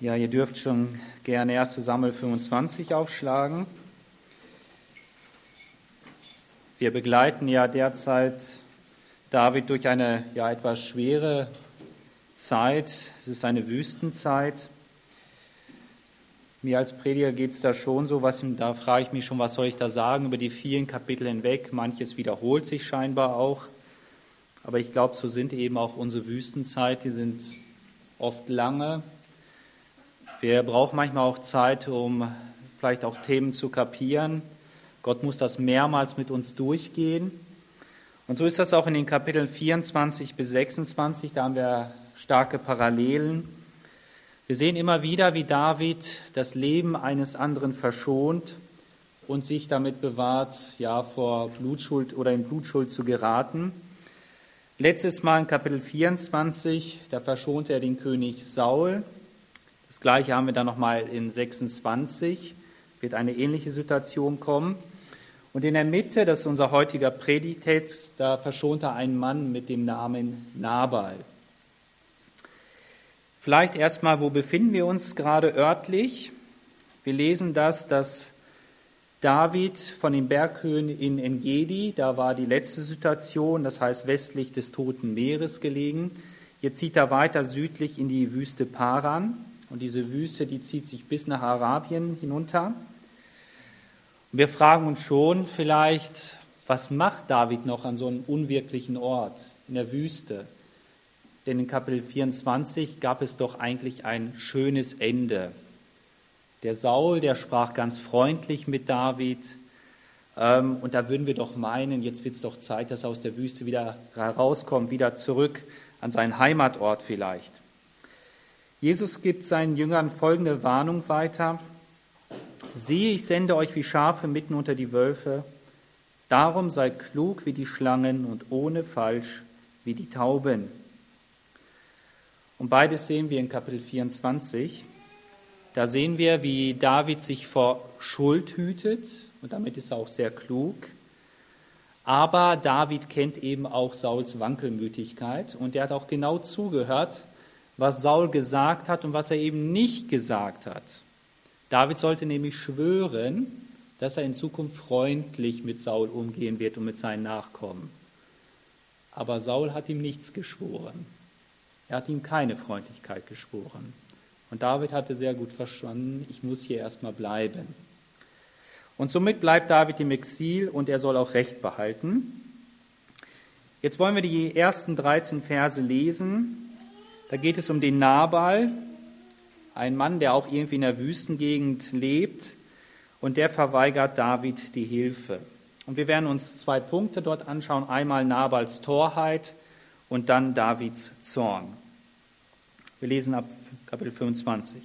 Ja, ihr dürft schon gerne 1. Samuel 25 aufschlagen. Wir begleiten ja derzeit David durch eine etwas schwere Zeit. Es ist eine Wüstenzeit. Mir als Prediger geht es da schon so, da frage ich mich schon, was soll ich da sagen über die vielen Kapitel hinweg. Manches wiederholt sich scheinbar auch. Aber ich glaube, so sind eben auch unsere Wüstenzeit. Die sind oft lange. Wir brauchen manchmal auch Zeit, um vielleicht auch Themen zu kapieren. Gott muss das mehrmals mit uns durchgehen. Und so ist das auch in den Kapiteln 24 bis 26. Da haben wir starke Parallelen. Wir sehen immer wieder, wie David das Leben eines anderen verschont und sich damit bewahrt, vor Blutschuld oder in Blutschuld zu geraten. Letztes Mal in Kapitel 24, da verschonte er den König Saul. Das Gleiche haben wir dann nochmal in 26, wird eine ähnliche Situation kommen. Und in der Mitte, das ist unser heutiger Predigtext, da verschont er einen Mann mit dem Namen Nabal. Vielleicht erstmal, wo befinden wir uns gerade örtlich? Wir lesen dass David von den Berghöhen in En-Gedi, da war die letzte Situation, das heißt westlich des Toten Meeres gelegen. Jetzt zieht er weiter südlich in die Wüste Paran. Und diese Wüste, die zieht sich bis nach Arabien hinunter. Und wir fragen uns schon vielleicht, was macht David noch an so einem unwirklichen Ort in der Wüste? Denn in Kapitel 24 gab es doch eigentlich ein schönes Ende. Der Saul, der sprach ganz freundlich mit David. Und da würden wir doch meinen, jetzt wird es doch Zeit, dass er aus der Wüste wieder herauskommt, wieder zurück an seinen Heimatort vielleicht. Jesus gibt seinen Jüngern folgende Warnung weiter. Siehe, ich sende euch wie Schafe mitten unter die Wölfe. Darum seid klug wie die Schlangen und ohne Falsch wie die Tauben. Und beides sehen wir in Kapitel 24. Da sehen wir, wie David sich vor Schuld hütet. Und damit ist er auch sehr klug. Aber David kennt eben auch Sauls Wankelmütigkeit. Und er hat auch genau zugehört, was Saul gesagt hat und was er eben nicht gesagt hat. David sollte nämlich schwören, dass er in Zukunft freundlich mit Saul umgehen wird und mit seinen Nachkommen. Aber Saul hat ihm nichts geschworen. Er hat ihm keine Freundlichkeit geschworen. Und David hatte sehr gut verstanden, ich muss hier erstmal bleiben. Und somit bleibt David im Exil und er soll auch Recht behalten. Jetzt wollen wir die ersten 13 Verse lesen. Da geht es um den Nabal, ein Mann, der auch irgendwie in der Wüstengegend lebt, und der verweigert David die Hilfe. Und wir werden uns 2 Punkte dort anschauen, einmal Nabals Torheit und dann Davids Zorn. Wir lesen ab Kapitel 25.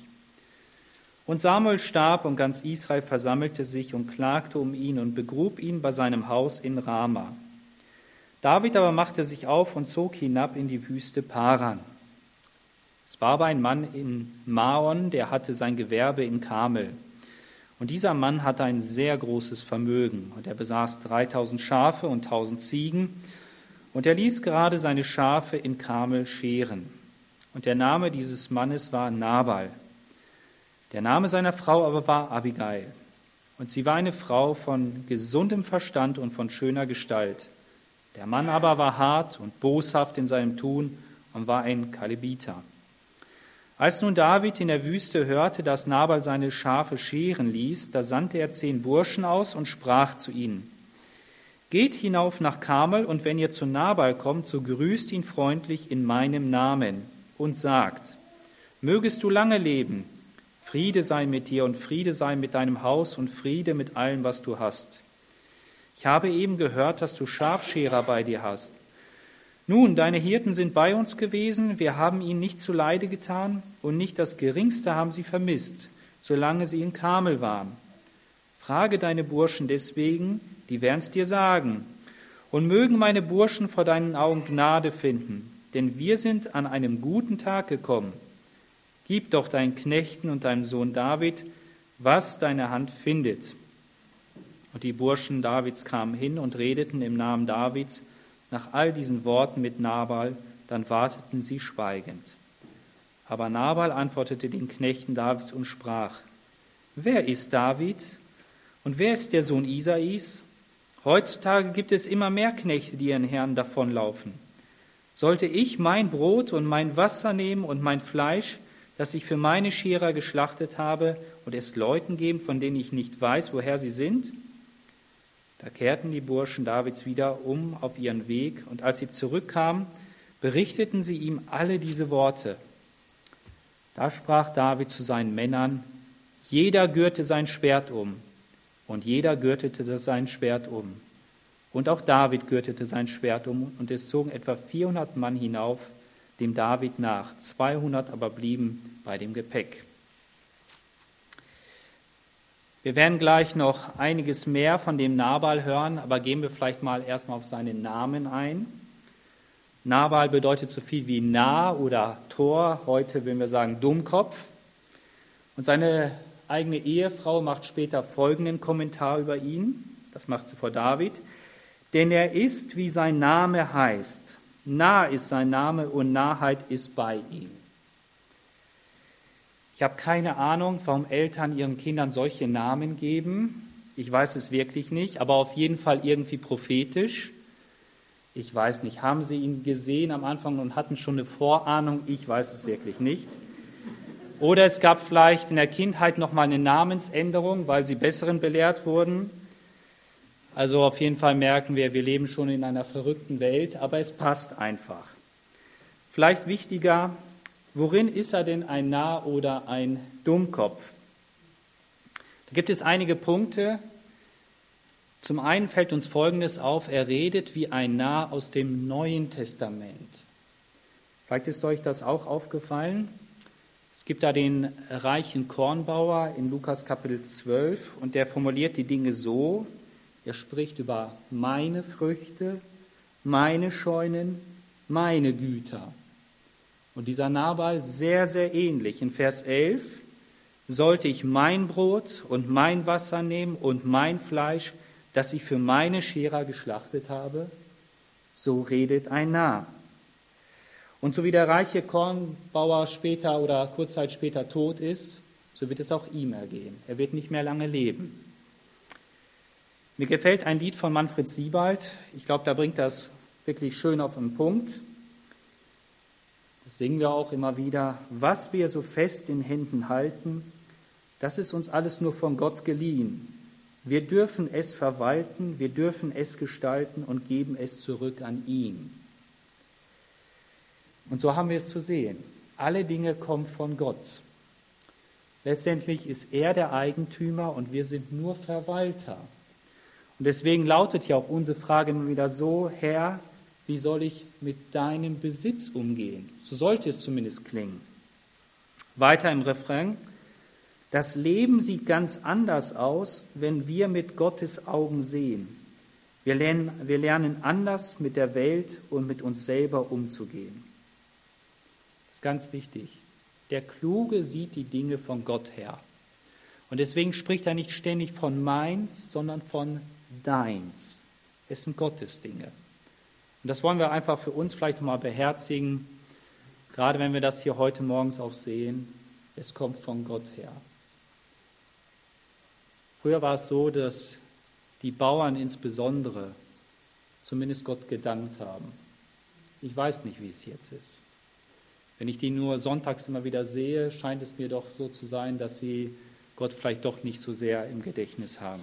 Und Samuel starb und ganz Israel versammelte sich und klagte um ihn und begrub ihn bei seinem Haus in Rama. David aber machte sich auf und zog hinab in die Wüste Paran. Es war aber ein Mann in Maon, der hatte sein Gewerbe in Karmel. Und dieser Mann hatte ein sehr großes Vermögen. Und er besaß 3000 Schafe und 1000 Ziegen. Und er ließ gerade seine Schafe in Karmel scheren. Und der Name dieses Mannes war Nabal. Der Name seiner Frau aber war Abigail. Und sie war eine Frau von gesundem Verstand und von schöner Gestalt. Der Mann aber war hart und boshaft in seinem Tun und war ein Kalebiter. Als nun David in der Wüste hörte, dass Nabal seine Schafe scheren ließ, da sandte er 10 Burschen aus und sprach zu ihnen: Geht hinauf nach Karmel, und wenn ihr zu Nabal kommt, so grüßt ihn freundlich in meinem Namen und sagt: Mögest du lange leben, Friede sei mit dir und Friede sei mit deinem Haus und Friede mit allem, was du hast. Ich habe eben gehört, dass du Schafscherer bei dir hast. Nun, deine Hirten sind bei uns gewesen, wir haben ihnen nicht zuleide getan und nicht das Geringste haben sie vermisst, solange sie in Karmel waren. Frage deine Burschen deswegen, die werden's dir sagen. Und mögen meine Burschen vor deinen Augen Gnade finden, denn wir sind an einem guten Tag gekommen. Gib doch deinen Knechten und deinem Sohn David, was deine Hand findet. Und die Burschen Davids kamen hin und redeten im Namen Davids nach all diesen Worten mit Nabal, dann warteten sie schweigend. Aber Nabal antwortete den Knechten Davids und sprach: Wer ist David und wer ist der Sohn Isais? Heutzutage gibt es immer mehr Knechte, die ihren Herrn davonlaufen. Sollte ich mein Brot und mein Wasser nehmen und mein Fleisch, das ich für meine Scherer geschlachtet habe, und es Leuten geben, von denen ich nicht weiß, woher sie sind? Da kehrten die Burschen Davids wieder um auf ihren Weg, und als sie zurückkamen, berichteten sie ihm alle diese Worte. Da sprach David zu seinen Männern: Jeder gürte sein Schwert um, und jeder gürtete sein Schwert um. Und auch David gürtete sein Schwert um, und es zogen etwa 400 Mann hinauf dem David nach, 200 aber blieben bei dem Gepäck. Wir werden gleich noch einiges mehr von dem Nabal hören, aber gehen wir vielleicht mal erstmal auf seinen Namen ein. Nabal bedeutet so viel wie Narr oder Tor, heute würden wir sagen Dummkopf. Und seine eigene Ehefrau macht später folgenden Kommentar über ihn, das macht sie vor David: Denn er ist, wie sein Name heißt. Nah ist sein Name und Nahheit ist bei ihm. Ich habe keine Ahnung, warum Eltern ihren Kindern solche Namen geben. Ich weiß es wirklich nicht, aber auf jeden Fall irgendwie prophetisch. Ich weiß nicht, haben sie ihn gesehen am Anfang und hatten schon eine Vorahnung? Ich weiß es wirklich nicht. Oder es gab vielleicht in der Kindheit nochmal eine Namensänderung, weil sie Besseren belehrt wurden. Also auf jeden Fall merken wir leben schon in einer verrückten Welt, aber es passt einfach. Vielleicht wichtiger: Worin ist er denn ein Narr oder ein Dummkopf? Da gibt es einige Punkte. Zum einen fällt uns Folgendes auf: Er redet wie ein Narr aus dem Neuen Testament. Vielleicht ist euch das auch aufgefallen. Es gibt da den reichen Kornbauer in Lukas Kapitel 12 und der formuliert die Dinge so: Er spricht über meine Früchte, meine Scheunen, meine Güter. Und dieser Nabal sehr, sehr ähnlich. In Vers 11: Sollte ich mein Brot und mein Wasser nehmen und mein Fleisch, das ich für meine Scherer geschlachtet habe? So redet ein Narr. Und so wie der reiche Kornbauer später oder kurz Zeit später tot ist, so wird es auch ihm ergehen. Er wird nicht mehr lange leben. Mir gefällt ein Lied von Manfred Siebald. Ich glaube, da bringt das wirklich schön auf den Punkt. Das singen wir auch immer wieder. Was wir so fest in Händen halten, das ist uns alles nur von Gott geliehen. Wir dürfen es verwalten, wir dürfen es gestalten und geben es zurück an ihn. Und so haben wir es zu sehen. Alle Dinge kommen von Gott. Letztendlich ist er der Eigentümer und wir sind nur Verwalter. Und deswegen lautet ja auch unsere Frage immer wieder so: Herr, wie soll ich mit deinem Besitz umgehen? So sollte es zumindest klingen. Weiter im Refrain: Das Leben sieht ganz anders aus, wenn wir mit Gottes Augen sehen. Wir lernen anders mit der Welt und mit uns selber umzugehen. Das ist ganz wichtig. Der Kluge sieht die Dinge von Gott her. Und deswegen spricht er nicht ständig von meins, sondern von deins. Es sind Gottes Dinge. Und das wollen wir einfach für uns vielleicht nochmal beherzigen, gerade wenn wir das hier heute morgens auch sehen. Es kommt von Gott her. Früher war es so, dass die Bauern insbesondere zumindest Gott gedankt haben. Ich weiß nicht, wie es jetzt ist. Wenn ich die nur sonntags immer wieder sehe, scheint es mir doch so zu sein, dass sie Gott vielleicht doch nicht so sehr im Gedächtnis haben.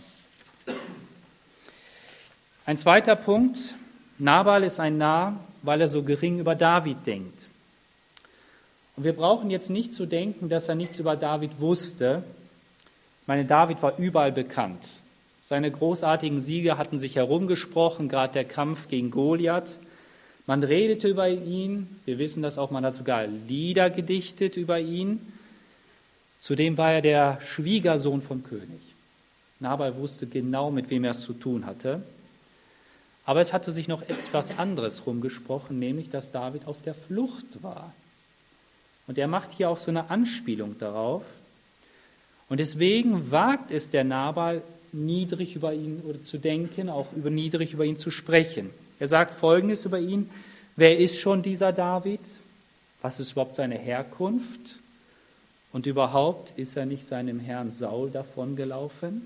Ein zweiter Punkt: Nabal ist ein Narr, weil er so gering über David denkt. Und wir brauchen jetzt nicht zu denken, dass er nichts über David wusste. Ich meine, David war überall bekannt. Seine großartigen Siege hatten sich herumgesprochen, gerade der Kampf gegen Goliath. Man redete über ihn, wir wissen das auch, man hat sogar Lieder gedichtet über ihn. Zudem war er der Schwiegersohn vom König. Nabal wusste genau, mit wem er es zu tun hatte. Aber es hatte sich noch etwas anderes rumgesprochen, nämlich, dass David auf der Flucht war. Und er macht hier auch so eine Anspielung darauf. Und deswegen wagt es der Nabal, niedrig über ihn oder zu denken, auch niedrig über ihn zu sprechen. Er sagt Folgendes über ihn: Wer ist schon dieser David? Was ist überhaupt seine Herkunft? Und überhaupt ist er nicht seinem Herrn Saul davongelaufen?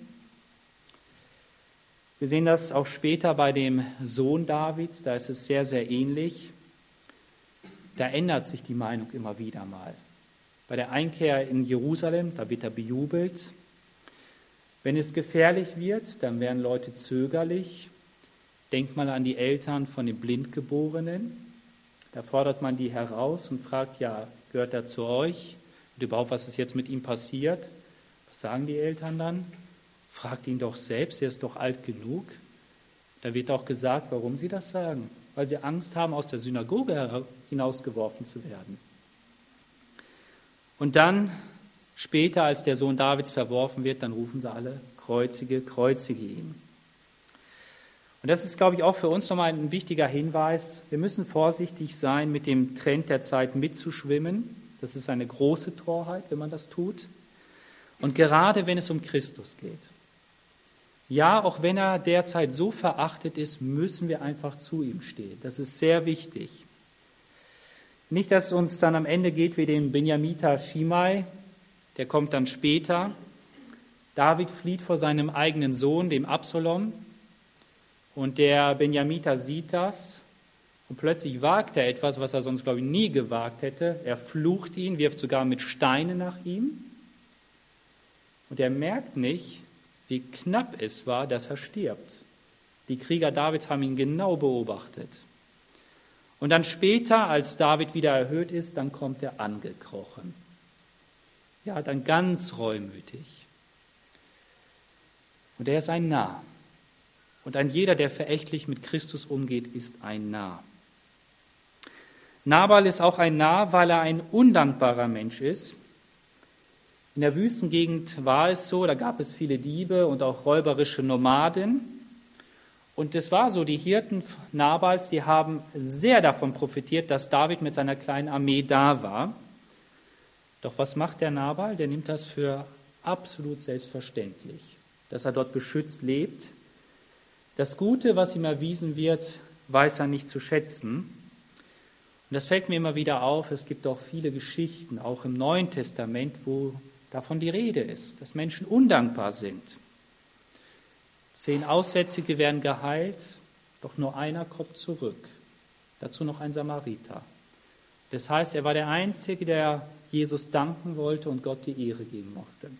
Wir sehen das auch später bei dem Sohn Davids, da ist es sehr, sehr ähnlich. Da ändert sich die Meinung immer wieder mal. Bei der Einkehr in Jerusalem, da wird er bejubelt. Wenn es gefährlich wird, dann werden Leute zögerlich. Denkt mal an die Eltern von den Blindgeborenen. Da fordert man die heraus und fragt, ja, gehört er zu euch? Und überhaupt, was ist jetzt mit ihm passiert? Was sagen die Eltern dann? Fragt ihn doch selbst, er ist doch alt genug. Da wird auch gesagt, warum sie das sagen. Weil sie Angst haben, aus der Synagoge hinausgeworfen zu werden. Und dann, später, als der Sohn Davids verworfen wird, dann rufen sie alle, kreuzige, kreuzige ihn. Und das ist, glaube ich, auch für uns nochmal ein wichtiger Hinweis. Wir müssen vorsichtig sein, mit dem Trend der Zeit mitzuschwimmen. Das ist eine große Torheit, wenn man das tut. Und gerade wenn es um Christus geht. Ja, auch wenn er derzeit so verachtet ist, müssen wir einfach zu ihm stehen. Das ist sehr wichtig. Nicht, dass es uns dann am Ende geht wie dem Benjamiter Shimei, der kommt dann später. David flieht vor seinem eigenen Sohn, dem Absalom. Und der Benjamiter sieht das und plötzlich wagt er etwas, was er sonst, glaube ich, nie gewagt hätte. Er flucht ihn, wirft sogar mit Steinen nach ihm. Und er merkt nicht, wie knapp es war, dass er stirbt. Die Krieger Davids haben ihn genau beobachtet. Und dann später, als David wieder erhöht ist, dann kommt er angekrochen. Ja, dann ganz reumütig. Und er ist ein Narr. Und ein jeder, der verächtlich mit Christus umgeht, ist ein Narr. Nabal ist auch ein Narr, weil er ein undankbarer Mensch ist. In der Wüstengegend war es so, da gab es viele Diebe und auch räuberische Nomaden. Und es war so, die Hirten Nabals, die haben sehr davon profitiert, dass David mit seiner kleinen Armee da war. Doch was macht der Nabal? Der nimmt das für absolut selbstverständlich, dass er dort beschützt lebt. Das Gute, was ihm erwiesen wird, weiß er nicht zu schätzen. Und das fällt mir immer wieder auf. Es gibt auch viele Geschichten, auch im Neuen Testament, wo davon die Rede ist, dass Menschen undankbar sind. 10 Aussätzige werden geheilt, doch nur einer kommt zurück. Dazu noch ein Samariter. Das heißt, er war der Einzige, der Jesus danken wollte und Gott die Ehre geben mochte.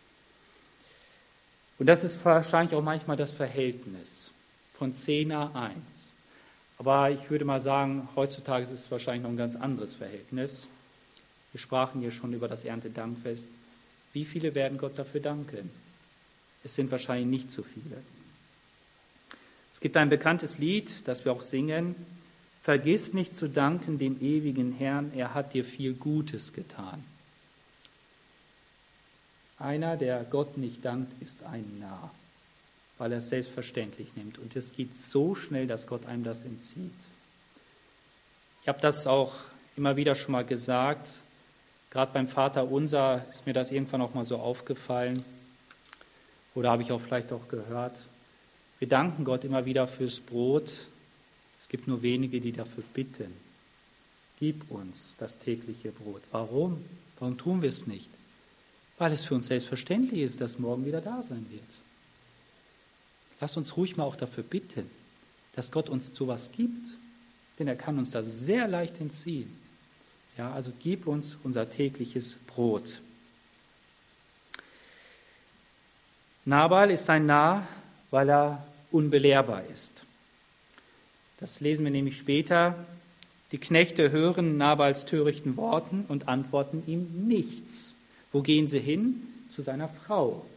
Und das ist wahrscheinlich auch manchmal das Verhältnis von 10:1. Aber ich würde mal sagen, heutzutage ist es wahrscheinlich noch ein ganz anderes Verhältnis. Wir sprachen hier schon über das Erntedankfest. Wie viele werden Gott dafür danken? Es sind wahrscheinlich nicht so viele. Es gibt ein bekanntes Lied, das wir auch singen. Vergiss nicht zu danken dem ewigen Herrn, er hat dir viel Gutes getan. Einer, der Gott nicht dankt, ist ein Narr, weil er es selbstverständlich nimmt. Und es geht so schnell, dass Gott einem das entzieht. Ich habe das auch immer wieder schon mal gesagt. Gerade beim Vaterunser ist mir das irgendwann auch mal so aufgefallen. Oder habe ich auch vielleicht auch gehört. Wir danken Gott immer wieder fürs Brot. Es gibt nur wenige, die dafür bitten. Gib uns das tägliche Brot. Warum? Warum tun wir es nicht? Weil es für uns selbstverständlich ist, dass morgen wieder da sein wird. Lasst uns ruhig mal auch dafür bitten, dass Gott uns sowas gibt, denn er kann uns das sehr leicht entziehen. Ja, also gib uns unser tägliches Brot. Nabal ist ein Narr, weil er unbelehrbar ist. Das lesen wir nämlich später. Die Knechte hören Nabals törichten Worten und antworten ihm nichts. Wo gehen sie hin? Zu seiner Frau.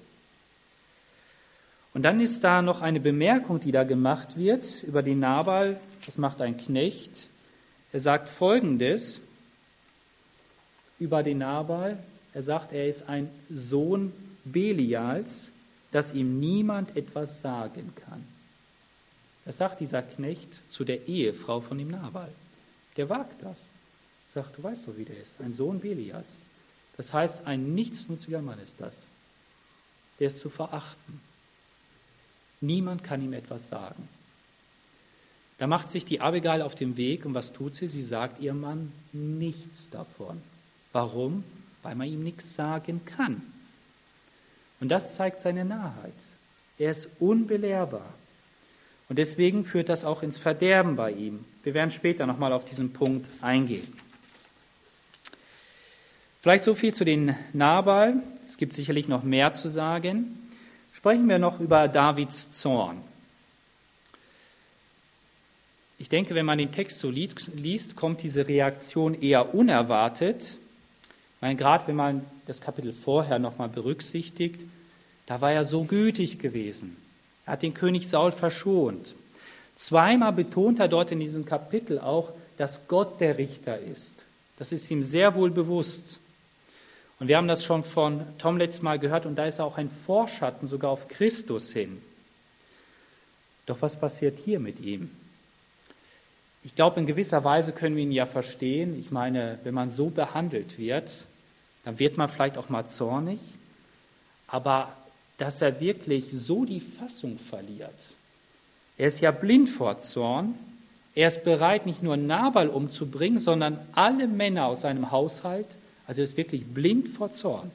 Und dann ist da noch eine Bemerkung, die da gemacht wird über den Nabal. Das macht ein Knecht. Er sagt Folgendes über den Nabal. Er sagt, er ist ein Sohn Belials, dass ihm niemand etwas sagen kann. Das sagt dieser Knecht zu der Ehefrau von dem Nabal. Der wagt das. Sagt, du weißt doch, wie der ist. Ein Sohn Belials. Das heißt, ein nichtsnutziger Mann ist das. Der ist zu verachten. Niemand kann ihm etwas sagen. Da macht sich die Abigail auf den Weg und was tut sie? Sie sagt ihrem Mann nichts davon. Warum? Weil man ihm nichts sagen kann. Und das zeigt seine Narrheit. Er ist unbelehrbar. Und deswegen führt das auch ins Verderben bei ihm. Wir werden später nochmal auf diesen Punkt eingehen. Vielleicht so viel zu den Nabal. Es gibt sicherlich noch mehr zu sagen. Sprechen wir noch über Davids Zorn. Ich denke, wenn man den Text so liest, kommt diese Reaktion eher unerwartet. Ich meine, gerade wenn man das Kapitel vorher nochmal berücksichtigt, da war er so gütig gewesen. Er hat den König Saul verschont. Zweimal betont er dort in diesem Kapitel auch, dass Gott der Richter ist. Das ist ihm sehr wohl bewusst. Und wir haben das schon von Tom letztes Mal gehört und da ist auch ein Vorschatten sogar auf Christus hin. Doch was passiert hier mit ihm? Ich glaube, in gewisser Weise können wir ihn ja verstehen. Ich meine, wenn man so behandelt wird, dann wird man vielleicht auch mal zornig. Aber dass er wirklich so die Fassung verliert. Er ist ja blind vor Zorn. Er ist bereit, nicht nur Nabal umzubringen, sondern alle Männer aus seinem Haushalt. Also er ist wirklich blind vor Zorn.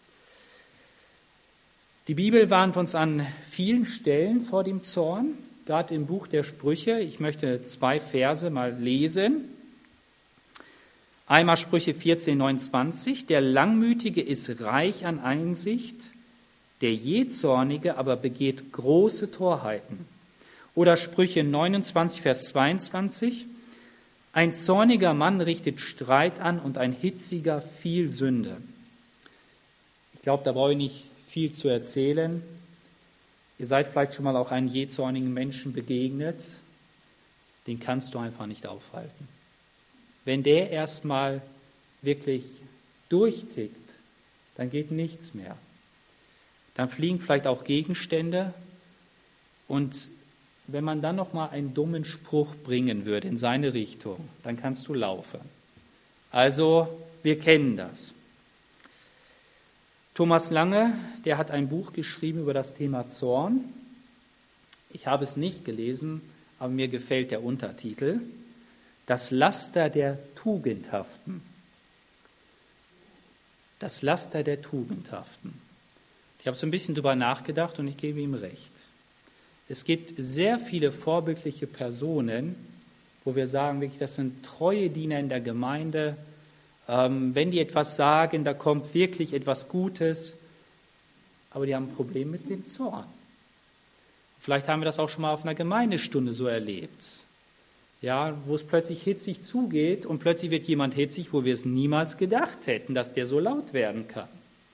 Die Bibel warnt uns an vielen Stellen vor dem Zorn, gerade im Buch der Sprüche. Ich möchte 2 Verse mal lesen. Einmal Sprüche 14,29. Der Langmütige ist reich an Einsicht, der Jähzornige aber begeht große Torheiten. Oder Sprüche 29, Vers 22. Ein zorniger Mann richtet Streit an und ein hitziger viel Sünde. Ich glaube, da brauche ich nicht viel zu erzählen. Ihr seid vielleicht schon mal auch einem jähzornigen Menschen begegnet. Den kannst du einfach nicht aufhalten. Wenn der erstmal wirklich durchtickt, dann geht nichts mehr. Dann fliegen vielleicht auch Gegenstände und wenn man dann noch mal einen dummen Spruch bringen würde in seine Richtung, dann kannst du laufen. Also, wir kennen das. Thomas Lange, der hat ein Buch geschrieben über das Thema Zorn. Ich habe es nicht gelesen, aber mir gefällt der Untertitel. Das Laster der Tugendhaften. Das Laster der Tugendhaften. Ich habe so ein bisschen drüber nachgedacht und ich gebe ihm recht. Es gibt sehr viele vorbildliche Personen, wo wir sagen, wirklich, das sind treue Diener in der Gemeinde. Wenn die etwas sagen, da kommt wirklich etwas Gutes, aber die haben ein Problem mit dem Zorn. Vielleicht haben wir das auch schon mal auf einer Gemeindestunde so erlebt, ja, wo es plötzlich hitzig zugeht und plötzlich wird jemand hitzig, wo wir es niemals gedacht hätten, dass der so laut werden kann.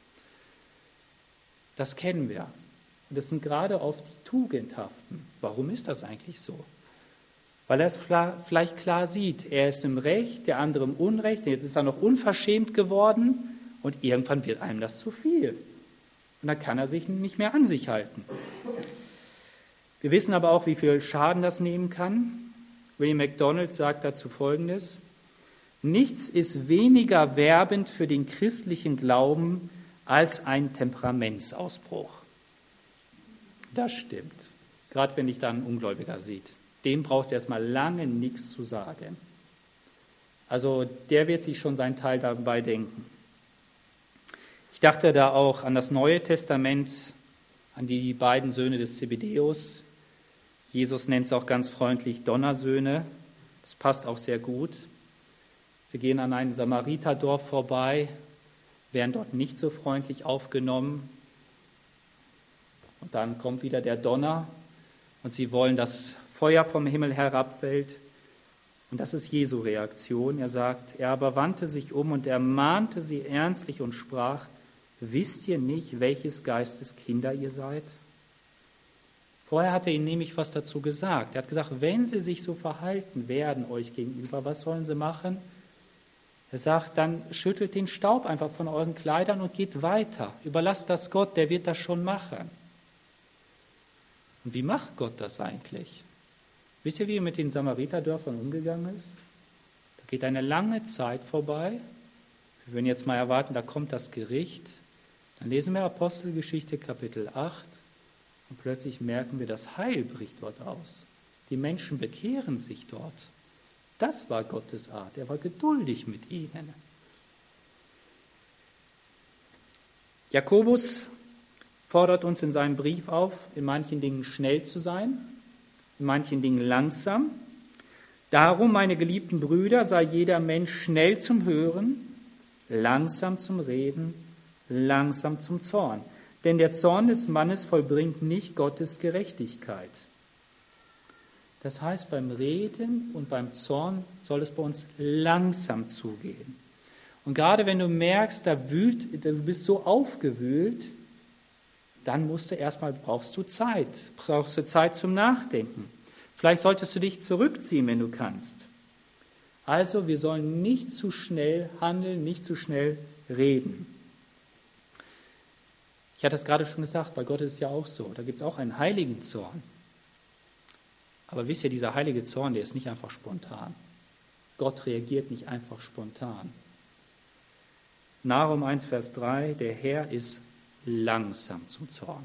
Das kennen wir. Und das sind gerade oft die Tugendhaften. Warum ist das eigentlich so? Weil er es vielleicht klar sieht, er ist im Recht, der andere im Unrecht, jetzt ist er noch unverschämt geworden und irgendwann wird einem das zu viel. Und dann kann er sich nicht mehr an sich halten. Wir wissen aber auch, wie viel Schaden das nehmen kann. William MacDonald sagt dazu Folgendes: Nichts ist weniger werbend für den christlichen Glauben als ein Temperamentsausbruch. Das stimmt, gerade wenn dich da ein Ungläubiger sieht. Dem brauchst du erstmal lange nichts zu sagen. Also der wird sich schon seinen Teil dabei denken. Ich dachte da auch an das Neue Testament, an die beiden Söhne des Zebedeus. Jesus nennt es auch ganz freundlich Donnersöhne. Das passt auch sehr gut. Sie gehen an einem Samariterdorf vorbei, werden dort nicht so freundlich aufgenommen. Und dann kommt wieder der Donner und sie wollen, dass Feuer vom Himmel herabfällt. Und das ist Jesu Reaktion. Er sagt, er aber wandte sich um und ermahnte sie ernstlich und sprach: Wisst ihr nicht, welches Geistes Kinder ihr seid? Vorher hat er ihnen nämlich was dazu gesagt. Er hat gesagt, wenn sie sich so verhalten werden euch gegenüber, was sollen sie machen? Er sagt, dann schüttelt den Staub einfach von euren Kleidern und geht weiter. Überlasst das Gott, der wird das schon machen. Und wie macht Gott das eigentlich? Wisst ihr, wie er mit den Samariterdörfern umgegangen ist? Da geht eine lange Zeit vorbei. Wir würden jetzt mal erwarten, da kommt das Gericht. Dann lesen wir Apostelgeschichte Kapitel 8 und plötzlich merken wir, das Heil bricht dort aus. Die Menschen bekehren sich dort. Das war Gottes Art. Er war geduldig mit ihnen. Jakobus fordert uns in seinem Brief auf, in manchen Dingen schnell zu sein, in manchen Dingen langsam. Darum, meine geliebten Brüder, sei jeder Mensch schnell zum Hören, langsam zum Reden, langsam zum Zorn. Denn der Zorn des Mannes vollbringt nicht Gottes Gerechtigkeit. Das heißt, beim Reden und beim Zorn soll es bei uns langsam zugehen. Und gerade wenn du merkst, du bist so aufgewühlt, dann brauchst du Zeit zum Nachdenken. Vielleicht solltest du dich zurückziehen, wenn du kannst. Also, wir sollen nicht zu schnell handeln, nicht zu schnell reden. Ich hatte es gerade schon gesagt, bei Gott ist es ja auch so. Da gibt es auch einen heiligen Zorn. Aber wisst ihr, dieser heilige Zorn, der ist nicht einfach spontan. Gott reagiert nicht einfach spontan. Nahum 1, Vers 3, der Herr ist langsam zum Zorn.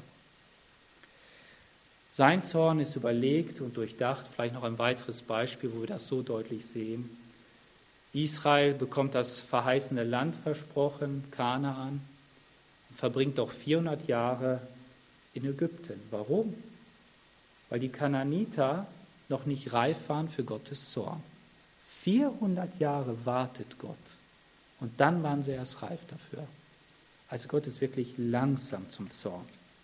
Sein Zorn ist überlegt und durchdacht. Vielleicht noch ein weiteres Beispiel, wo wir das so deutlich sehen. Israel bekommt das verheißene Land versprochen, Kanaan, und verbringt doch 400 Jahre in Ägypten. Warum? Weil die Kanaaniter noch nicht reif waren für Gottes Zorn. 400 Jahre wartet Gott und dann waren sie erst reif dafür. Also Gott ist wirklich langsam zum Zorn.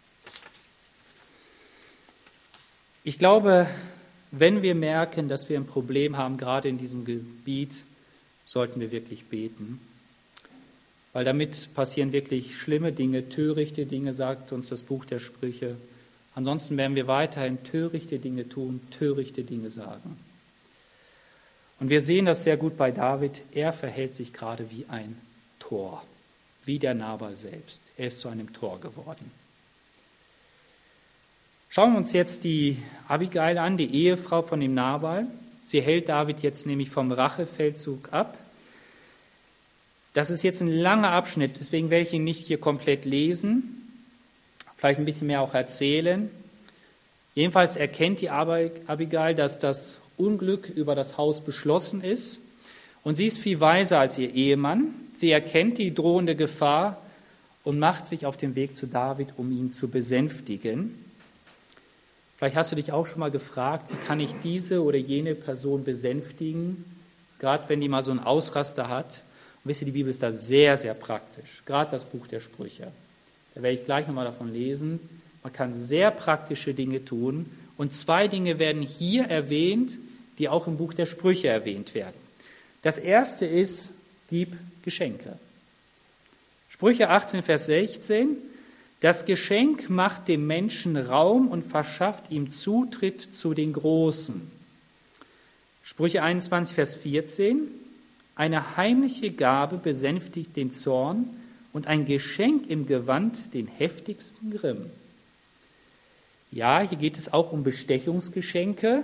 Ich glaube, wenn wir merken, dass wir ein Problem haben, gerade in diesem Gebiet, sollten wir wirklich beten. Weil damit passieren wirklich schlimme Dinge, törichte Dinge, sagt uns das Buch der Sprüche. Ansonsten werden wir weiterhin törichte Dinge tun, törichte Dinge sagen. Und wir sehen das sehr gut bei David. Er verhält sich gerade wie ein Tor, wie der Nabal selbst. Er ist zu einem Tor geworden. Schauen wir uns jetzt die Abigail an, die Ehefrau von dem Nabal. Sie hält David jetzt nämlich vom Rachefeldzug ab. Das ist jetzt ein langer Abschnitt, deswegen werde ich ihn nicht hier komplett lesen. Vielleicht ein bisschen mehr auch erzählen. Jedenfalls erkennt die Abigail, dass das Unglück über das Haus beschlossen ist. Und sie ist viel weiser als ihr Ehemann. Sie erkennt die drohende Gefahr und macht sich auf den Weg zu David, um ihn zu besänftigen. Vielleicht hast du dich auch schon mal gefragt, wie kann ich diese oder jene Person besänftigen, gerade wenn die mal so einen Ausraster hat. Und wisst ihr, die Bibel ist da sehr, sehr praktisch, gerade das Buch der Sprüche. Da werde ich gleich nochmal davon lesen. Man kann sehr praktische Dinge tun. Und 2 Dinge werden hier erwähnt, die auch im Buch der Sprüche erwähnt werden. Das erste ist, gib Geschenke. Sprüche 18, Vers 16. Das Geschenk macht dem Menschen Raum und verschafft ihm Zutritt zu den Großen. Sprüche 21, Vers 14. Eine heimliche Gabe besänftigt den Zorn und ein Geschenk im Gewand den heftigsten Grimm. Ja, hier geht es auch um Bestechungsgeschenke.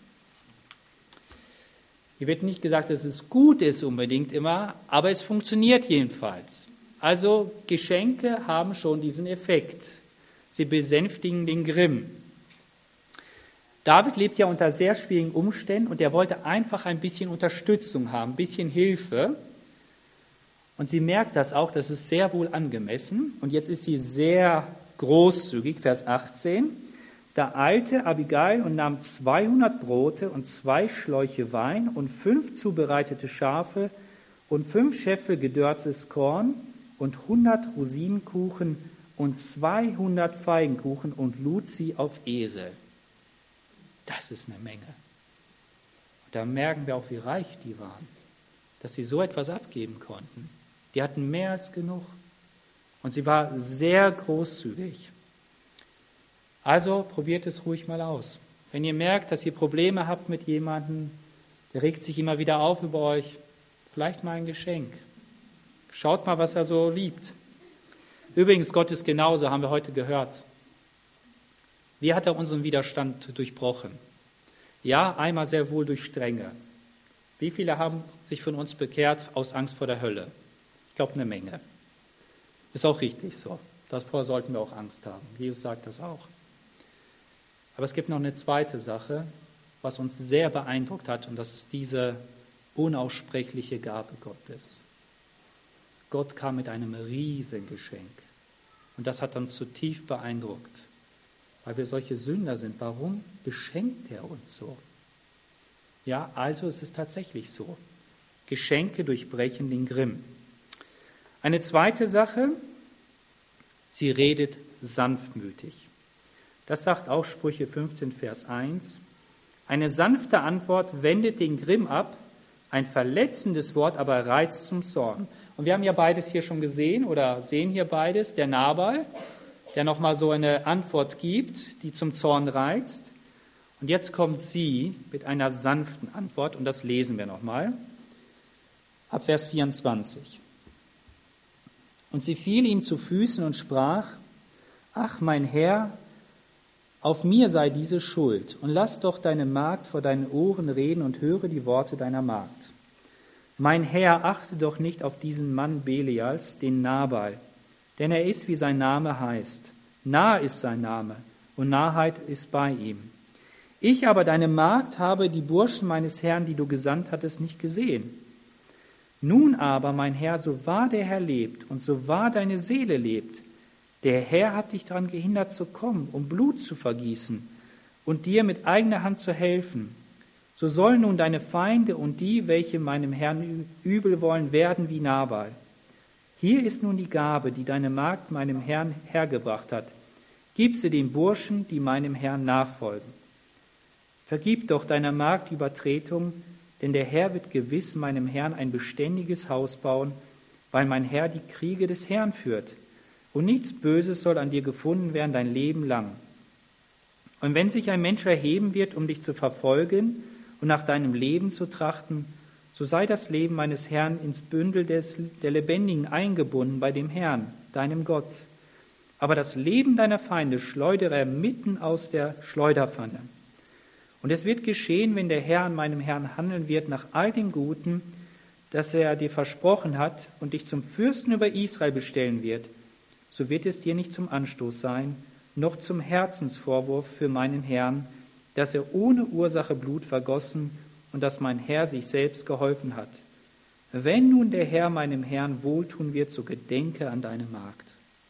Hier wird nicht gesagt, dass es gut ist unbedingt immer, aber es funktioniert jedenfalls. Also Geschenke haben schon diesen Effekt. Sie besänftigen den Grimm. David lebt ja unter sehr schwierigen Umständen und er wollte einfach ein bisschen Unterstützung haben, ein bisschen Hilfe. Und sie merkt das auch, das ist sehr wohl angemessen. Und jetzt ist sie sehr großzügig, Vers 18. Da eilte Abigail und nahm 200 Brote und 2 Schläuche Wein und 5 zubereitete Schafe und 5 Scheffel gedörrtes Korn und 100 Rosinenkuchen und 200 Feigenkuchen und lud sie auf Esel. Das ist eine Menge. Und da merken wir auch, wie reich die waren, dass sie so etwas abgeben konnten. Die hatten mehr als genug. Und sie war sehr großzügig. Also probiert es ruhig mal aus. Wenn ihr merkt, dass ihr Probleme habt mit jemandem, der regt sich immer wieder auf über euch, vielleicht mal ein Geschenk. Schaut mal, was er so liebt. Übrigens, Gott ist genauso, haben wir heute gehört. Wie hat er unseren Widerstand durchbrochen? Ja, einmal sehr wohl durch Strenge. Wie viele haben sich von uns bekehrt aus Angst vor der Hölle? Ich glaube, eine Menge. Ist auch richtig so. Davor sollten wir auch Angst haben. Jesus sagt das auch. Aber es gibt noch eine zweite Sache. was uns sehr beeindruckt hat, und das ist diese unaussprechliche Gabe Gottes. Gott kam mit einem Riesengeschenk. Und das hat uns zutiefst beeindruckt, weil wir solche Sünder sind. Warum beschenkt er uns so? Ja, also es ist tatsächlich so. Geschenke durchbrechen den Grimm. Eine zweite Sache, sie redet sanftmütig. Das sagt auch Sprüche 15, Vers 1. Eine sanfte Antwort wendet den Grimm ab, ein verletzendes Wort aber reizt zum Zorn. Und wir haben ja beides hier schon gesehen oder sehen hier beides. Der Nabal, der nochmal so eine Antwort gibt, die zum Zorn reizt. Und jetzt kommt sie mit einer sanften Antwort und das lesen wir nochmal. Ab Vers 24. Und sie fiel ihm zu Füßen und sprach: Ach, mein Herr, auf mir sei diese Schuld, und lass doch deine Magd vor deinen Ohren reden und höre die Worte deiner Magd. Mein Herr, achte doch nicht auf diesen Mann Belials, den Nabal, denn er ist, wie sein Name heißt. Nah ist sein Name, und Nahheit ist bei ihm. Ich aber, deine Magd, habe die Burschen meines Herrn, die du gesandt hattest, nicht gesehen. Nun aber, mein Herr, so wahr der Herr lebt und so wahr deine Seele lebt, der Herr hat dich daran gehindert zu kommen, um Blut zu vergießen und dir mit eigener Hand zu helfen. So sollen nun deine Feinde und die, welche meinem Herrn übel wollen, werden wie Nabal. Hier ist nun die Gabe, die deine Magd meinem Herrn hergebracht hat. Gib sie den Burschen, die meinem Herrn nachfolgen. Vergib doch deiner Magd Übertretung, denn der Herr wird gewiss meinem Herrn ein beständiges Haus bauen, weil mein Herr die Kriege des Herrn führt. Und nichts Böses soll an dir gefunden werden dein Leben lang. Und wenn sich ein Mensch erheben wird, um dich zu verfolgen und nach deinem Leben zu trachten, so sei das Leben meines Herrn ins Bündel der Lebendigen eingebunden bei dem Herrn, deinem Gott. Aber das Leben deiner Feinde schleudere er mitten aus der Schleuderpfanne. Und es wird geschehen, wenn der Herr an meinem Herrn handeln wird nach all dem Guten, das er dir versprochen hat und dich zum Fürsten über Israel bestellen wird, so wird es dir nicht zum Anstoß sein, noch zum Herzensvorwurf für meinen Herrn, dass er ohne Ursache Blut vergossen und dass mein Herr sich selbst geholfen hat. Wenn nun der Herr meinem Herrn wohltun wird, so gedenke an deine Magd.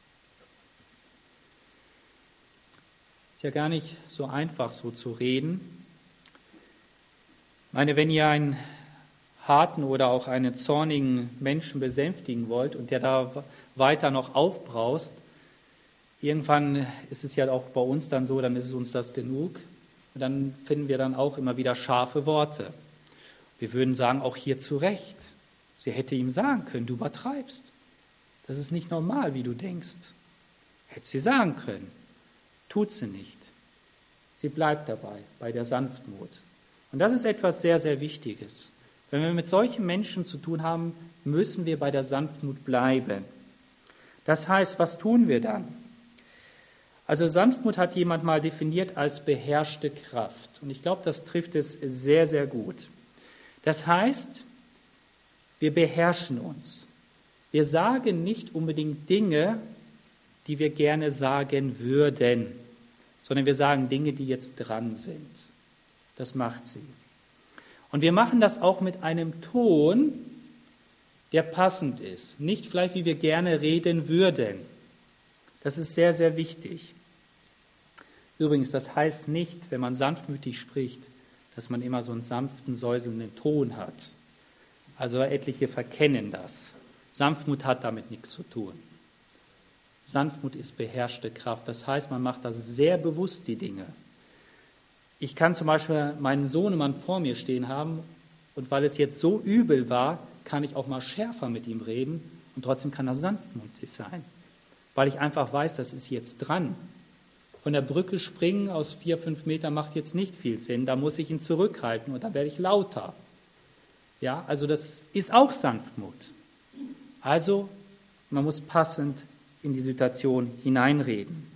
Ist ja gar nicht so einfach, so zu reden. Ich meine, wenn ihr einen harten oder auch einen zornigen Menschen besänftigen wollt und der da weiter noch aufbraust, irgendwann ist es ja auch bei uns dann so, dann ist es uns das genug. Und dann finden wir dann auch immer wieder scharfe Worte. Wir würden sagen, auch hier zu Recht. Sie hätte ihm sagen können, du übertreibst. Das ist nicht normal, wie du denkst. Hätte sie sagen können. Tut sie nicht. Sie bleibt dabei, bei der Sanftmut. Und das ist etwas sehr, sehr Wichtiges. Wenn wir mit solchen Menschen zu tun haben, müssen wir bei der Sanftmut bleiben. Das heißt, was tun wir dann? Also Sanftmut hat jemand mal definiert als beherrschte Kraft. Und ich glaube, das trifft es sehr, sehr gut. Das heißt, wir beherrschen uns. Wir sagen nicht unbedingt Dinge, die wir gerne sagen würden, sondern wir sagen Dinge, die jetzt dran sind. Das macht sie. Und wir machen das auch mit einem Ton, der passend ist. Nicht vielleicht, wie wir gerne reden würden. Das ist sehr, sehr wichtig. Übrigens, das heißt nicht, wenn man sanftmütig spricht, dass man immer so einen sanften, säuselnden Ton hat. Also etliche verkennen das. Sanftmut hat damit nichts zu tun. Sanftmut ist beherrschte Kraft. Das heißt, man macht das sehr bewusst, die Dinge. Ich kann zum Beispiel meinen Sohnemann vor mir stehen haben und weil es jetzt so übel war, kann ich auch mal schärfer mit ihm reden und trotzdem kann er sanftmütig sein, weil ich einfach weiß, das ist jetzt dran. Von der Brücke springen aus 4, 5 Metern macht jetzt nicht viel Sinn, da muss ich ihn zurückhalten und da werde ich lauter. Ja, also das ist auch Sanftmut. Also man muss passend in die Situation hineinreden.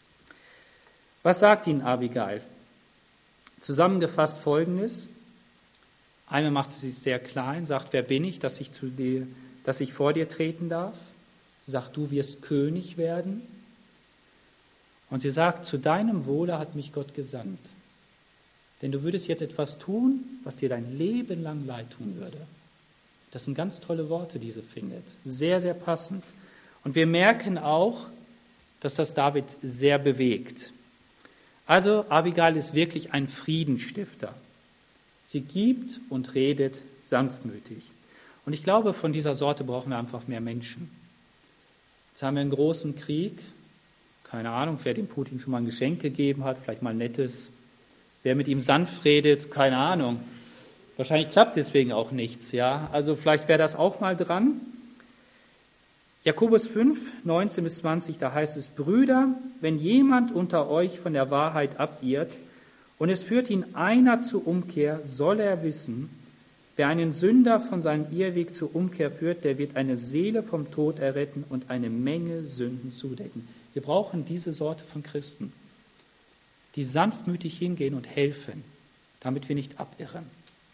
Was sagt ihnen Abigail? Zusammengefasst Folgendes. Einmal macht sie sich sehr klein, sagt, wer bin ich, dass ich vor dir treten darf? Sie sagt, du wirst König werden. Und sie sagt, zu deinem Wohle hat mich Gott gesandt. denn du würdest jetzt etwas tun, was dir dein Leben lang leid tun würde. Das sind ganz tolle Worte, die sie findet. Sehr, sehr passend. Und wir merken auch, dass das David sehr bewegt. Also Abigail ist wirklich ein Friedensstifter. Sie gibt und redet sanftmütig. Und ich glaube, von dieser Sorte brauchen wir einfach mehr Menschen. Jetzt haben wir einen großen Krieg. Keine Ahnung, wer dem Putin schon mal ein Geschenk gegeben hat, vielleicht mal ein nettes. Wer mit ihm sanft redet, keine Ahnung. Wahrscheinlich klappt deswegen auch nichts, ja. Also vielleicht wäre das auch mal dran. Jakobus 5, 19 bis 20, da heißt es: Brüder, wenn jemand unter euch von der Wahrheit abirrt und es führt ihn einer zur Umkehr, soll er wissen, wer einen Sünder von seinem Irrweg zur Umkehr führt, der wird eine Seele vom Tod erretten und eine Menge Sünden zudecken. Wir brauchen diese Sorte von Christen, die sanftmütig hingehen und helfen, damit wir nicht abirren.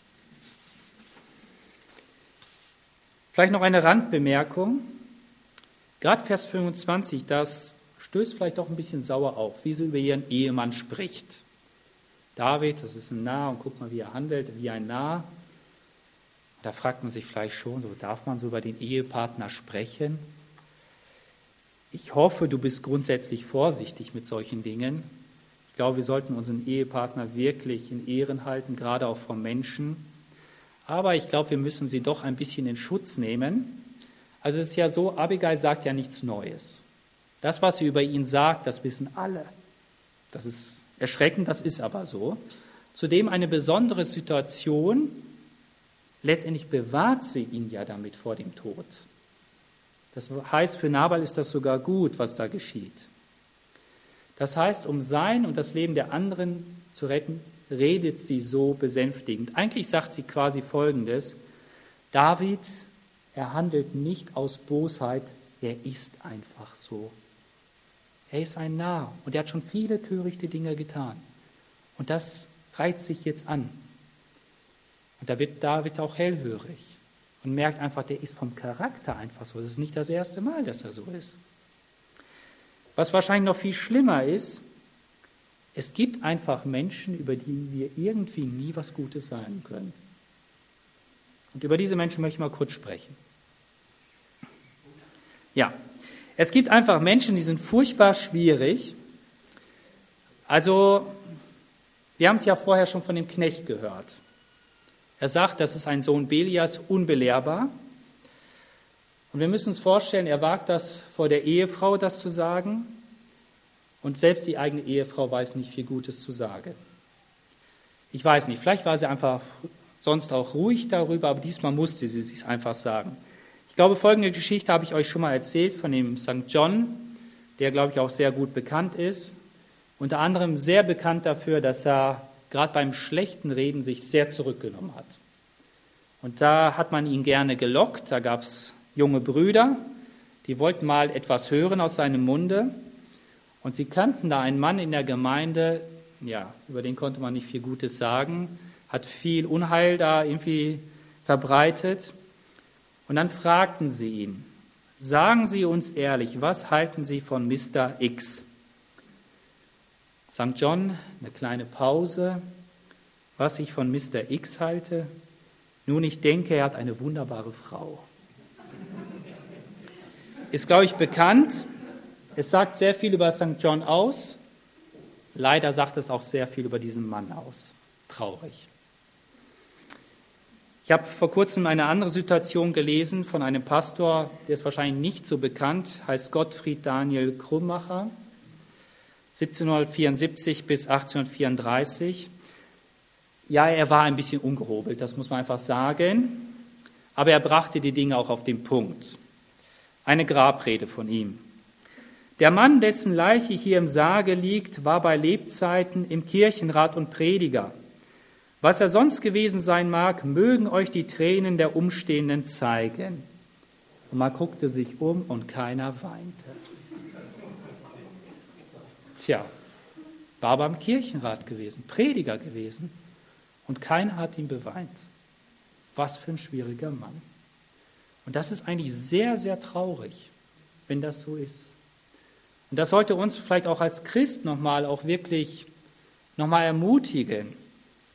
Vielleicht noch eine Randbemerkung. Gerade Vers 25, das stößt vielleicht auch ein bisschen sauer auf, wie sie über ihren Ehemann spricht. David, das ist ein Narr, und guck mal, wie er handelt, wie ein Narr. Da fragt man sich vielleicht schon, so darf man so über den Ehepartner sprechen? Ich hoffe, du bist grundsätzlich vorsichtig mit solchen Dingen. Ich glaube, wir sollten unseren Ehepartner wirklich in Ehren halten, gerade auch vor Menschen. Aber ich glaube, wir müssen sie doch ein bisschen in Schutz nehmen. Also es ist ja so, Abigail sagt ja nichts Neues. Das, was sie über ihn sagt, das wissen alle. Das ist erschreckend, das ist aber so. Zudem eine besondere Situation, letztendlich bewahrt sie ihn ja damit vor dem Tod. Das heißt, für Nabal ist das sogar gut, was da geschieht. Das heißt, um sein und das Leben der anderen zu retten, redet sie so besänftigend. Eigentlich sagt sie quasi Folgendes: David, er handelt nicht aus Bosheit, er ist einfach so. Er ist ein Narr und er hat schon viele törichte Dinge getan. Und das reizt sich jetzt an. Und da wird David auch hellhörig und merkt einfach, der ist vom Charakter einfach so. Das ist nicht das erste Mal, dass er so ist. Was wahrscheinlich noch viel schlimmer ist, es gibt einfach Menschen, über die wir irgendwie nie was Gutes sagen können. Und über diese Menschen möchte ich mal kurz sprechen. Ja, es gibt einfach Menschen, die sind furchtbar schwierig. Also, wir haben es ja vorher schon von dem Knecht gehört. Er sagt, das ist ein Sohn Belias, unbelehrbar. Und wir müssen uns vorstellen, er wagt das vor der Ehefrau, das zu sagen. Und selbst die eigene Ehefrau weiß nicht viel Gutes zu sagen. Ich weiß nicht, vielleicht war sie einfach sonst auch ruhig darüber, aber diesmal musste sie es einfach sagen. Ich glaube, folgende Geschichte habe ich euch schon mal erzählt von dem St. John, der, glaube ich, auch sehr gut bekannt ist. Unter anderem sehr bekannt dafür, dass er gerade beim schlechten Reden sich sehr zurückgenommen hat. Und da hat man ihn gerne gelockt. Da gab es junge Brüder, die wollten mal etwas hören aus seinem Munde. Und sie kannten da einen Mann in der Gemeinde, ja, über den konnte man nicht viel Gutes sagen, hat viel Unheil da irgendwie verbreitet. Und dann fragten sie ihn: Sagen Sie uns ehrlich, was halten Sie von Mr. X? St. John, eine kleine Pause. Was ich von Mr. X halte? Nun, ich denke, er hat eine wunderbare Frau. Ist, glaube ich, bekannt. Es sagt sehr viel über St. John aus. Leider sagt es auch sehr viel über diesen Mann aus. Traurig. Ich habe vor kurzem eine andere Situation gelesen von einem Pastor, der ist wahrscheinlich nicht so bekannt, heißt Gottfried Daniel Krummacher, 1774 bis 1834. Ja, er war ein bisschen ungehobelt, das muss man einfach sagen, aber er brachte die Dinge auch auf den Punkt. Eine Grabrede von ihm. Der Mann, dessen Leiche hier im Sarge liegt, war bei Lebzeiten im Kirchenrat und Prediger. Was er sonst gewesen sein mag, mögen euch die Tränen der Umstehenden zeigen. Und man guckte sich um und keiner weinte. Tja, war aber im Kirchenrat gewesen, Prediger gewesen und keiner hat ihn beweint. Was für ein schwieriger Mann. Und das ist eigentlich sehr, sehr traurig, wenn das so ist. Und das sollte uns vielleicht auch als Christ nochmal auch wirklich nochmal ermutigen.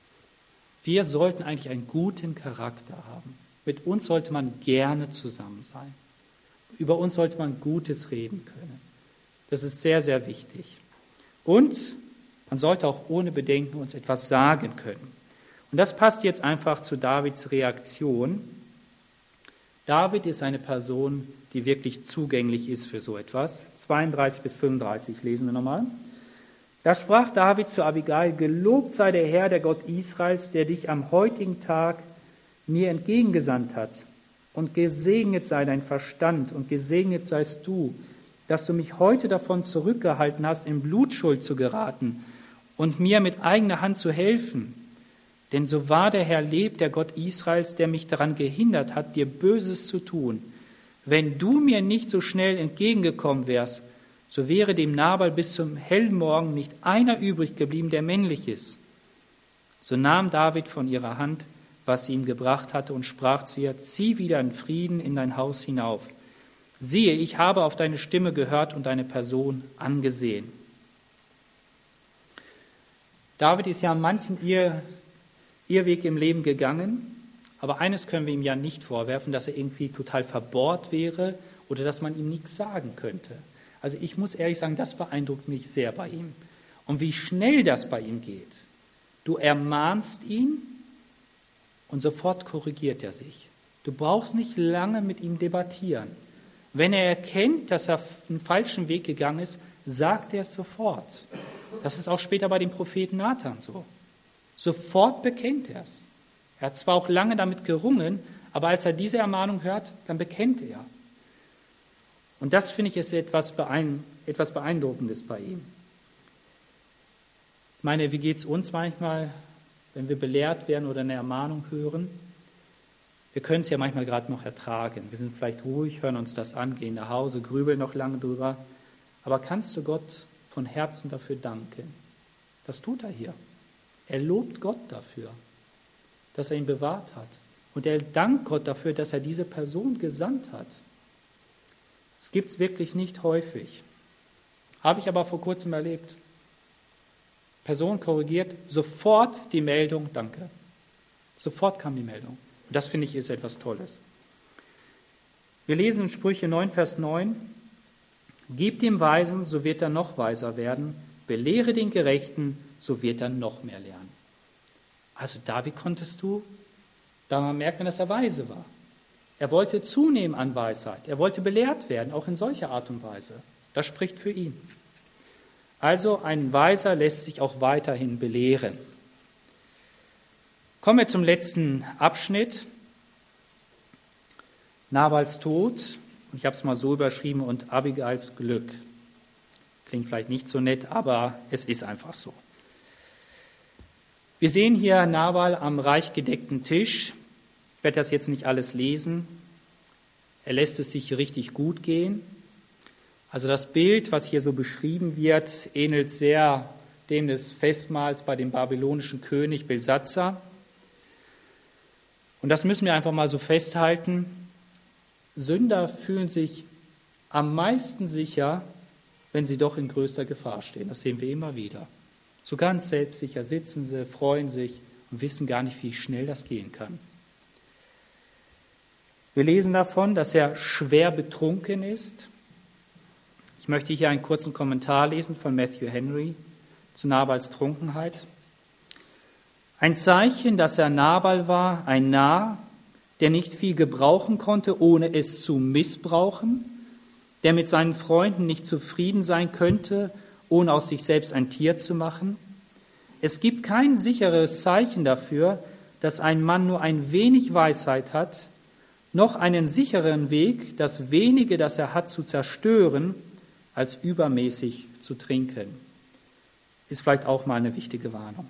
Wir sollten eigentlich einen guten Charakter haben. Mit uns sollte man gerne zusammen sein. Über uns sollte man Gutes reden können. Das ist sehr, sehr wichtig. Und man sollte auch ohne Bedenken uns etwas sagen können. Und das passt jetzt einfach zu Davids Reaktion. David ist eine Person, die wirklich zugänglich ist für so etwas. 32 bis 35 lesen wir nochmal. Da sprach David zu Abigail: Gelobt sei der Herr, der Gott Israels, der dich am heutigen Tag mir entgegengesandt hat. Und gesegnet sei dein Verstand und gesegnet seist du, dass du mich heute davon zurückgehalten hast, in Blutschuld zu geraten und mir mit eigener Hand zu helfen. Denn so wahr der Herr lebt, der Gott Israels, der mich daran gehindert hat, dir Böses zu tun. Wenn du mir nicht so schnell entgegengekommen wärst, so wäre dem Nabal bis zum hellen Morgen nicht einer übrig geblieben, der männlich ist. So nahm David von ihrer Hand, was sie ihm gebracht hatte, und sprach zu ihr: Zieh wieder in Frieden in dein Haus hinauf. Siehe, ich habe auf deine Stimme gehört und deine Person angesehen. David ist ja an manchen Irrweg im Leben gegangen, aber eines können wir ihm ja nicht vorwerfen, dass er irgendwie total verbohrt wäre oder dass man ihm nichts sagen könnte. Also ich muss ehrlich sagen, das beeindruckt mich sehr bei ihm. Und wie schnell das bei ihm geht. Du ermahnst ihn und sofort korrigiert er sich. Du brauchst nicht lange mit ihm debattieren. Wenn er erkennt, dass er einen falschen Weg gegangen ist, sagt er es sofort. Das ist auch später bei dem Propheten Nathan so. Sofort bekennt er es. Er hat zwar auch lange damit gerungen, aber als er diese Ermahnung hört, dann bekennt er. Und das, finde ich, ist etwas Beeindruckendes bei ihm. Ich meine, wie geht es uns manchmal, wenn wir belehrt werden oder eine Ermahnung hören? Wir können es ja manchmal gerade noch ertragen. Wir sind vielleicht ruhig, hören uns das an, gehen nach Hause, grübeln noch lange drüber. Aber kannst du Gott von Herzen dafür danken? Das tut er hier. Er lobt Gott dafür, dass er ihn bewahrt hat. Und er dankt Gott dafür, dass er diese Person gesandt hat. Das gibt es wirklich nicht häufig. Habe ich aber vor kurzem erlebt. Person korrigiert, sofort die Meldung, danke. Sofort kam die Meldung. Und das, finde ich, ist etwas Tolles. Wir lesen in Sprüche 9, Vers 9, Gib dem Weisen, so wird er noch weiser werden, belehre den Gerechten, so wird er noch mehr lernen. Also David da merkt man, dass er weise war. Er wollte zunehmen an Weisheit, er wollte belehrt werden, auch in solcher Art und Weise. Das spricht für ihn. Also ein Weiser lässt sich auch weiterhin belehren. Kommen wir zum letzten Abschnitt. Nabals Tod, ich habe es mal so überschrieben, und Abigails Glück. Klingt vielleicht nicht so nett, aber es ist einfach so. Wir sehen hier Nabal am reich gedeckten Tisch. Ich werde das jetzt nicht alles lesen. Er lässt es sich richtig gut gehen. Also das Bild, was hier so beschrieben wird, ähnelt sehr dem des Festmahls bei dem babylonischen König Belsatzar. Und das müssen wir einfach mal so festhalten. Sünder fühlen sich am meisten sicher, wenn sie doch in größter Gefahr stehen. Das sehen wir immer wieder. So ganz selbstsicher sitzen sie, freuen sich und wissen gar nicht, wie schnell das gehen kann. Wir lesen davon, dass er schwer betrunken ist. Ich möchte hier einen kurzen Kommentar lesen von Matthew Henry zu Nabals Trunkenheit. Ein Zeichen, dass er Nabal war, ein Narr, der nicht viel gebrauchen konnte, ohne es zu missbrauchen, der mit seinen Freunden nicht zufrieden sein könnte, ohne aus sich selbst ein Tier zu machen. Es gibt kein sicheres Zeichen dafür, dass ein Mann nur ein wenig Weisheit hat, noch einen sicheren Weg, das wenige, das er hat, zu zerstören, als übermäßig zu trinken. Ist vielleicht auch mal eine wichtige Warnung.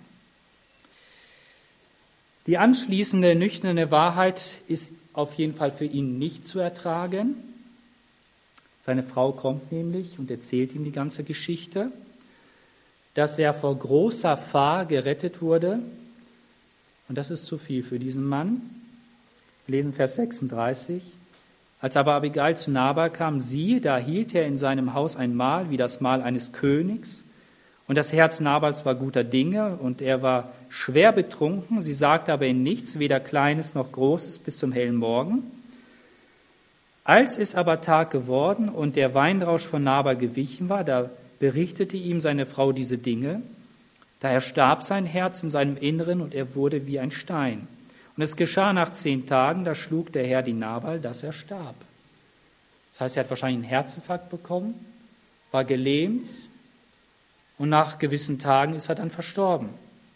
Die anschließende nüchterne Wahrheit ist auf jeden Fall für ihn nicht zu ertragen. Seine Frau kommt nämlich und erzählt ihm die ganze Geschichte, dass er vor großer Gefahr gerettet wurde. Und das ist zu viel für diesen Mann. Wir lesen Vers 36. Als aber Abigail zu Nabal kam, siehe, da hielt er in seinem Haus ein Mahl wie das Mahl eines Königs Und das Herz Nabals war guter Dinge und er war schwer betrunken. Sie sagte aber in nichts, weder Kleines noch Großes bis zum hellen Morgen. Als es aber Tag geworden und der Weinrausch von Nabal gewichen war, da berichtete ihm seine Frau diese Dinge. Da erstarb sein Herz in seinem Inneren und er wurde wie ein Stein. Und es geschah nach 10 Tagen, da schlug der Herr die Nabal, dass er starb. Das heißt, er hat wahrscheinlich einen Herzinfarkt bekommen, war gelähmt und nach gewissen Tagen ist er dann verstorben.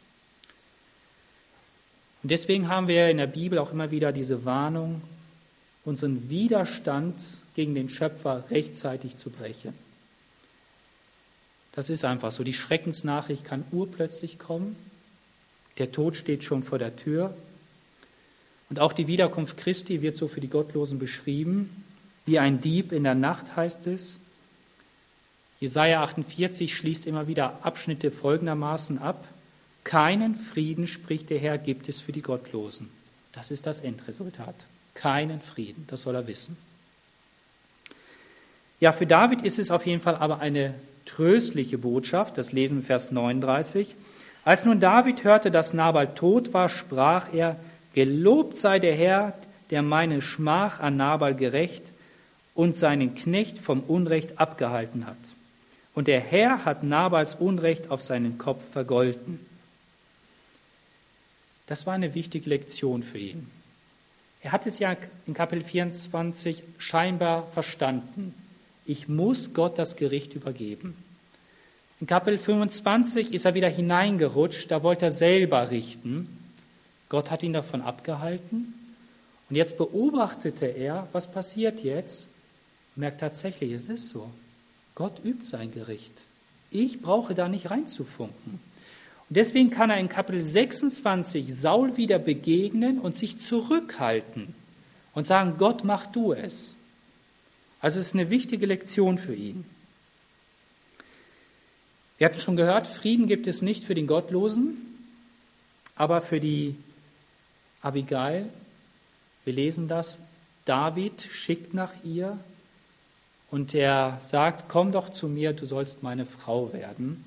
Und deswegen haben wir in der Bibel auch immer wieder diese Warnung, unseren Widerstand gegen den Schöpfer rechtzeitig zu brechen. Das ist einfach so. Die Schreckensnachricht kann urplötzlich kommen. Der Tod steht schon vor der Tür. Und auch die Wiederkunft Christi wird so für die Gottlosen beschrieben. Wie ein Dieb in der Nacht heißt es. Jesaja 48 schließt immer wieder Abschnitte folgendermaßen ab. Keinen Frieden, spricht der Herr, gibt es für die Gottlosen. Das ist das Endresultat. Keinen Frieden, das soll er wissen. Ja, für David ist es auf jeden Fall aber eine tröstliche Botschaft, das lesen wir Vers 39. Als nun David hörte, dass Nabal tot war, sprach er, gelobt sei der Herr, der meine Schmach an Nabal gerecht und seinen Knecht vom Unrecht abgehalten hat. Und der Herr hat Nabals Unrecht auf seinen Kopf vergolten. Das war eine wichtige Lektion für ihn. Er hat es ja in Kapitel 24 scheinbar verstanden. Ich muss Gott das Gericht übergeben. In Kapitel 25 ist er wieder hineingerutscht, da wollte er selber richten. Gott hat ihn davon abgehalten. Und jetzt beobachtete er, was passiert jetzt. Und merkt tatsächlich, es ist so. Gott übt sein Gericht. Ich brauche da nicht reinzufunken. Und deswegen kann er in Kapitel 26 Saul wieder begegnen und sich zurückhalten und sagen, Gott, mach du es. Also es ist eine wichtige Lektion für ihn. Wir hatten schon gehört, Frieden gibt es nicht für den Gottlosen, aber für die Abigail, wir lesen das, David schickt nach ihr und er sagt, komm doch zu mir, du sollst meine Frau werden.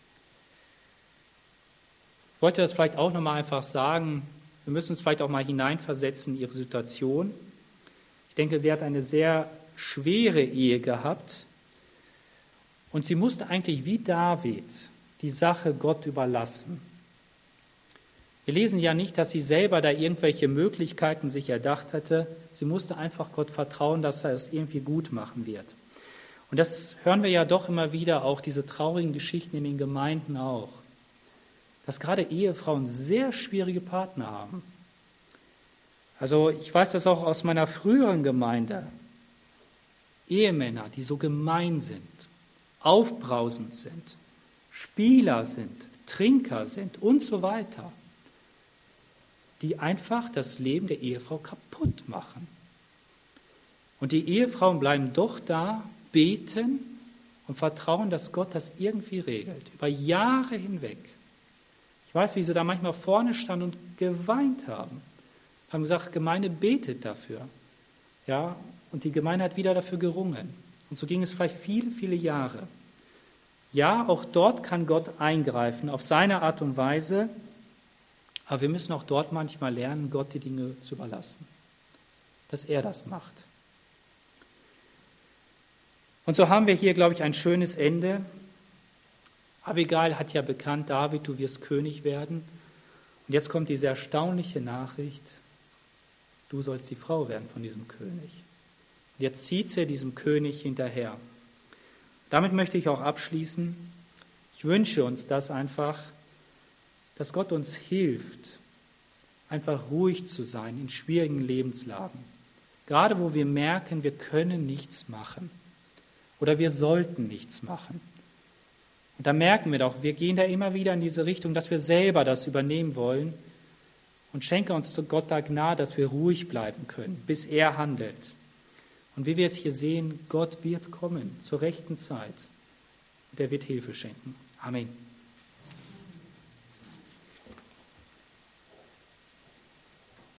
Ich wollte das vielleicht auch nochmal einfach sagen, wir müssen uns vielleicht auch mal hineinversetzen in ihre Situation. Ich denke, sie hat eine sehr schwere Ehe gehabt und sie musste eigentlich wie David die Sache Gott überlassen. Wir lesen ja nicht, dass sie selber da irgendwelche Möglichkeiten sich erdacht hatte. Sie musste einfach Gott vertrauen, dass er es irgendwie gut machen wird. Und das hören wir ja doch immer wieder, auch diese traurigen Geschichten in den Gemeinden auch, dass gerade Ehefrauen sehr schwierige Partner haben. Also ich weiß das auch aus meiner früheren Gemeinde. Ehemänner, die so gemein sind, aufbrausend sind, Spieler sind, Trinker sind und so weiter, die einfach das Leben der Ehefrau kaputt machen. Und die Ehefrauen bleiben doch da, beten und vertrauen, dass Gott das irgendwie regelt, über Jahre hinweg. Ich weiß, wie sie da manchmal vorne standen und geweint haben. Haben gesagt, Gemeinde betet dafür. Ja, und die Gemeinde hat wieder dafür gerungen. Und so ging es vielleicht viele, viele Jahre. Ja, auch dort kann Gott eingreifen, auf seine Art und Weise. Aber wir müssen auch dort manchmal lernen, Gott die Dinge zu überlassen. Dass er das macht. Und so haben wir hier, glaube ich, ein schönes Ende. Abigail hat ja bekannt, David, du wirst König werden. Und jetzt kommt diese erstaunliche Nachricht, du sollst die Frau werden von diesem König. Und jetzt zieht sie diesem König hinterher. Damit möchte ich auch abschließen. Ich wünsche uns das einfach, dass Gott uns hilft, einfach ruhig zu sein in schwierigen Lebenslagen. Gerade wo wir merken, wir können nichts machen oder wir sollten nichts machen. Und da merken wir doch, wir gehen da immer wieder in diese Richtung, dass wir selber das übernehmen wollen. Und schenke uns zu Gott da Gnade, dass wir ruhig bleiben können, bis er handelt. Und wie wir es hier sehen, Gott wird kommen zur rechten Zeit. Und er wird Hilfe schenken. Amen.